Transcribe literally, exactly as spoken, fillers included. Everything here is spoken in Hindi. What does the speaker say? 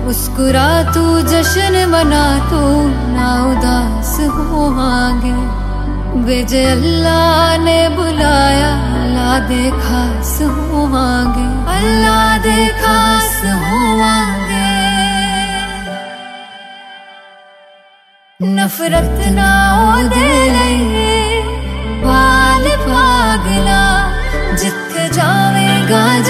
मुस्कुरा तू जश्न मना तू ना उदास हो आगे। भेजे अल्लाह ने बुलाया, अल्लाह दे खास हो आगे, अल्लाह दे खास हो आगे। नफरत ना ओदे लई बाल पागला, जिथे जावेगा